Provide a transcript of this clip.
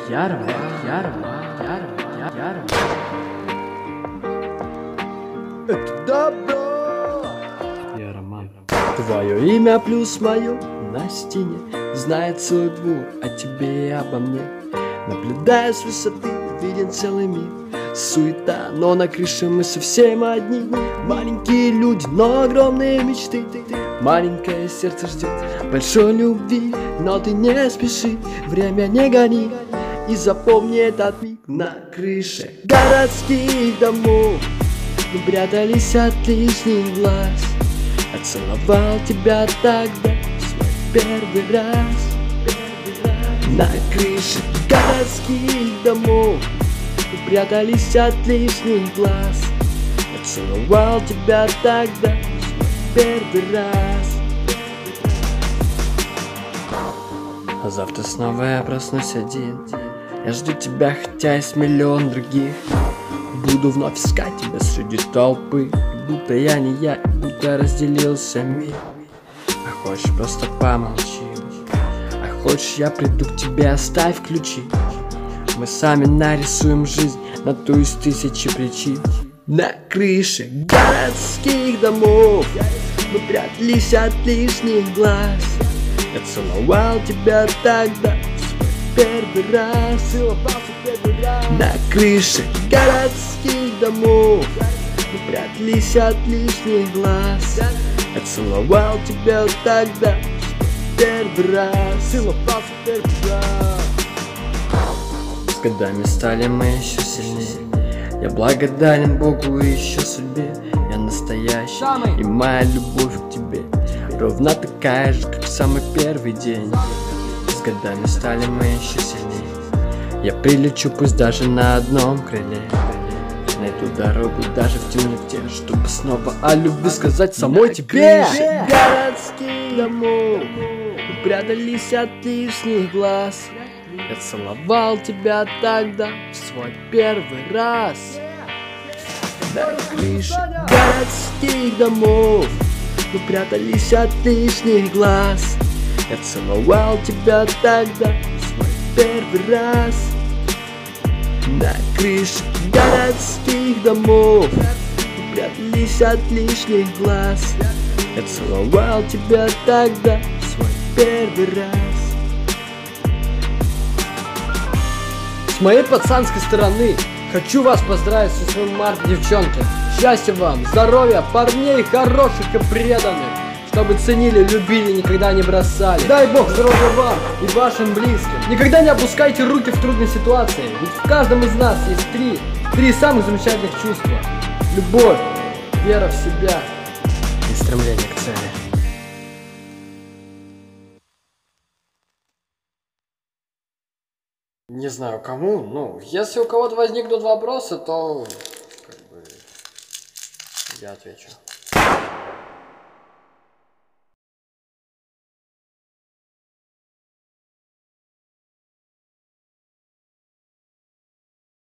Это добро. Я Роман. Твое имя плюс мое на стене знает свой двор о тебе и обо мне. Наблюдая с высоты, виден целый мир. Суета, но на крыше мы совсем одни. Маленькие люди, но огромные мечты. Маленькое сердце ждет большой любви. Но ты не спеши, время не гони. И запомни этот миг. На крыше городских домов мы прятались от лишних глаз. Я целовал тебя тогда в свой первый раз. На крыше городских домов мы прятались от лишних глаз. Я целовал тебя тогда в свой первый раз. А завтра снова я проснусь один. Я жду тебя, хотя есть миллион других. Буду вновь искать тебя среди толпы. Будто я не я, будто разделился мир. А хочешь, просто помолчи. А хочешь, я приду к тебе, оставь ключи. Мы сами нарисуем жизнь на ту из тысячи причин. На крыше городских домов мы прятались от лишних глаз. Я целовал тебя тогда в свой первый раз. На крыше городских домов мы прятались от лишних глаз. Я целовал тебя тогда в первый раз. С годами стали мы еще сильнее. Я благодарен Богу и еще судьбе. Я настоящий, и моя любовь к тебе ровно такая же, как в самый первый день. С годами стали мы еще сильнее. Я прилечу, пусть даже на одном крыле. Найду дорогу даже в темноте, чтобы снова о любви сказать самой тебе. Городских домов мы прятались от лишних глаз. Я целовал тебя тогда в свой первый раз. На крыше городских домов мы прятались от лишних глаз. Я целовал тебя тогда в свой первый раз. На крыше городских домов мы прятались от лишних глаз. Я целовал тебя тогда в свой первый раз. С моей пацанской стороны хочу вас поздравить со своим март, девчонки. Счастья вам, здоровья, парней хороших и преданных, чтобы ценили, любили, никогда не бросали. Дай Бог здоровья вам и вашим близким. Никогда не опускайте руки в трудной ситуации, ведь в каждом из нас есть три самых замечательных чувства: любовь, вера в себя и стремление к цели. Не знаю кому, но если у кого-то возникнут вопросы, то я отвечу.